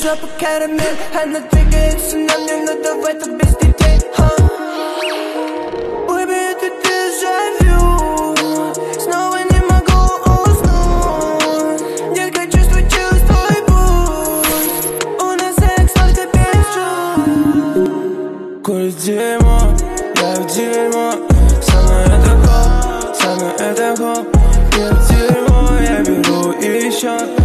жопа карамель, она двигается на мне, но давай так без детей. Baby, это дежавю, снова не могу уснуть. Детка, чувствуй пульс, у нас секс только без чувств. Курить дерьмо, я в дерьмо, со мной это хоп, со мной это хоп. Я в дерьмо, я беру еще.